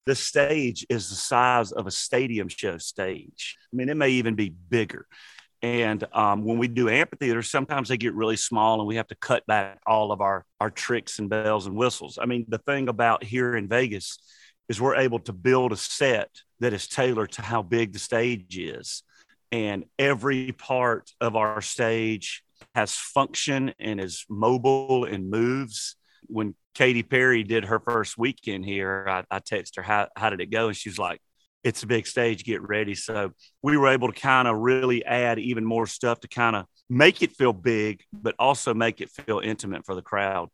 the stage is the size of a stadium show stage. I mean, it may even be bigger. And when we do amphitheaters, sometimes they get really small and we have to cut back all of our tricks and bells and whistles. I mean, the thing about here in Vegas is we're able to build a set that is tailored to how big the stage is. And every part of our stage has function and is mobile and moves. When Katy Perry did her first weekend here, I texted her, how did it go? And she was like, it's a big stage, get ready. So we were able to kind of really add even more stuff to kind of make it feel big, but also make it feel intimate for the crowd.